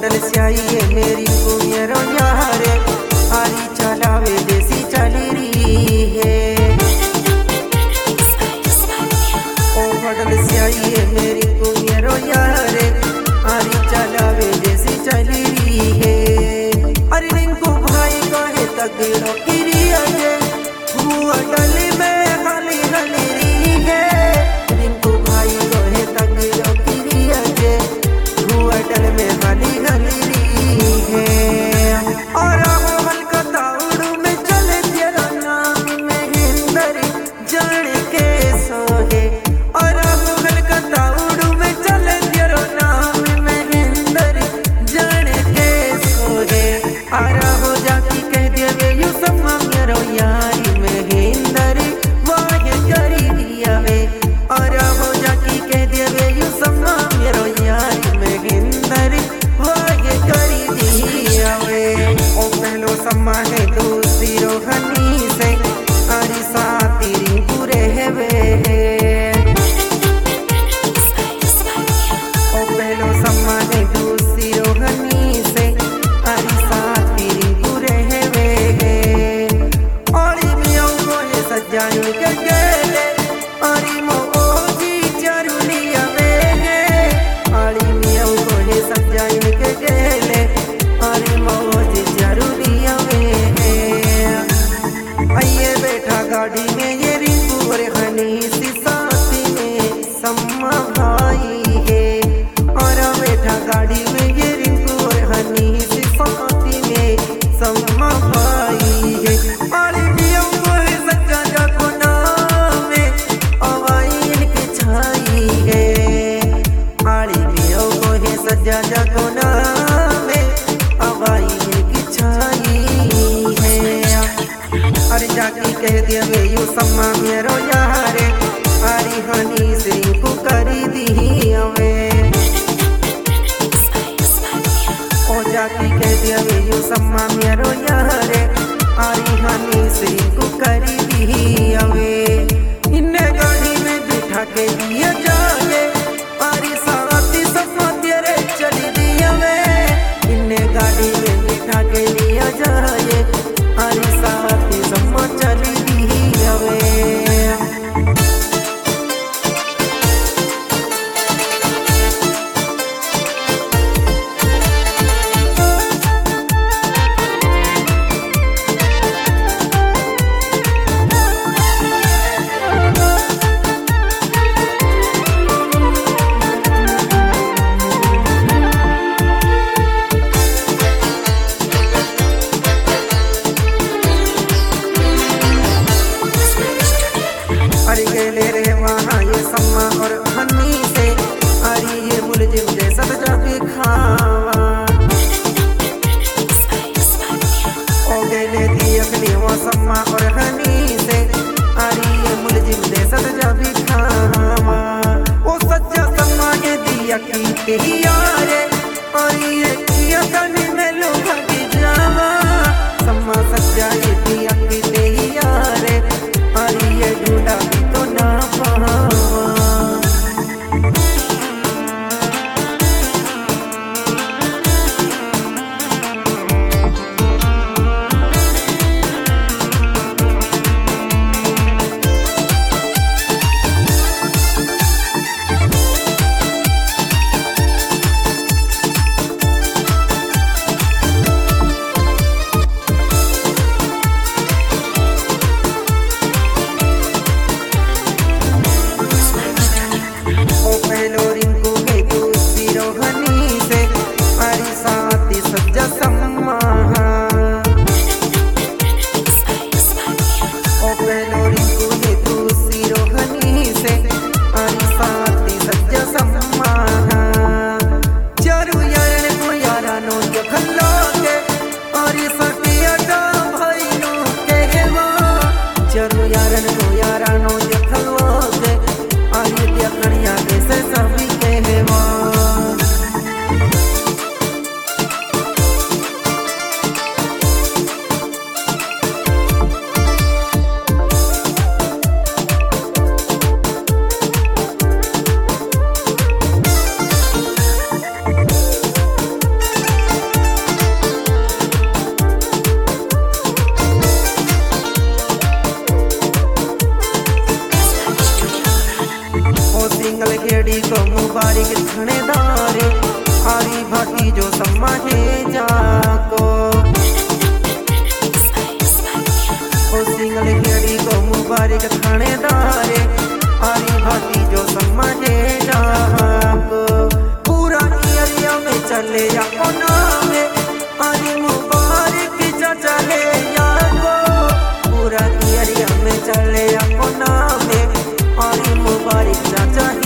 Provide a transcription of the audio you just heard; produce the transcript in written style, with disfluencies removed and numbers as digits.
Model से आई है मेरी कुमियरो यारे आरी चलावे देसी चली रही है। ओ मॉडल से आई है मेरी कुमियरो यारे आरी चलावे देसी चली रही है। अरे रिंकू भाई कहे तगड़ो किरिया है हुआ गली में गली गली रही है। रिंकू भाई कहे तगड़ो किरिया है हुआ गली में गली गली रही है। और वो हलकता उड़ू में चले तेरा नाम में हिंदर जान के सोहे। और वो हलकता उड़ू में चले तेरा नाम में हिंदर जान के सोहे। आरा हो जाती कह देवे यू समा मेरो यारी में हिंदर वाह करी दिया वे। आरा हो जाती कह देवे यू समा मेरो यारी में हिंदर वाह करी दिया वे। ओ पहलो समा है दूसरी रोहनी से अरे सातीरी पूरे है वे। ओ पहलो समा है दूसरी रोहनी से अरे सातीरी पूरे है वे। और मियों को है सजाई के गेले अरे मोजी जरूरिया वे। अरे मियों को है सजाई के गेले अरे मोजी जरूरिया वे। आइए बैठा गाड़ी में ये रिंकू और हनी सी साथी में सम्मा भाई है। और बैठा गाड़ी में ये रिंकू और हनी सी साथी में सम्मा भाई है। और मियों को है सच्चा जाको नाम है अवाई इनकी छाई है। और मियों को है सच्चा जाको नाम है अवाई इनकी छाई है। अरे जाके कह दिया वे यू सम्मा मेरो यारे आरी हनी से को करी दी वे। ओ जाके कह दिया वे यू सम्मा मेरो यारे आरी हनी से को करी दी वे। इन्ने गाड़ी में बिठा के दिया जाए आरी साथी सफा तेरे चली दिया वे। इन्ने गाड़ी में बिठा के दिया जाए आरी साथी सफा चली दिया वे। अरे गेले रे वहाँ ये सम्मा और हनी से अरे ये मुलजिम जैसा जाके खावा। ओ गेले दी अगली वो सम्मा और हनी से अरे ये मुलजिम जैसा जाके खावा। ओ सच्चा सम्मा ये दिया की यारे और ये किया कनी में लोग की जावा। सम्मा सच्चा ये दिया की यारे और ये ढूंढा तो ना पावा। खेड़ी को मुबारक थानेदार आरी भाटी जो समाहे जाको ओ सिंगल खेड़ी को मुबारक थानेदार आरी भाटी जो समाहे जाको पूरा एरिया में चले जाको नाम आरी मुबारक चाचा है याको पूरा एरिया में चले जाको नाम आरी मुबारक चाचा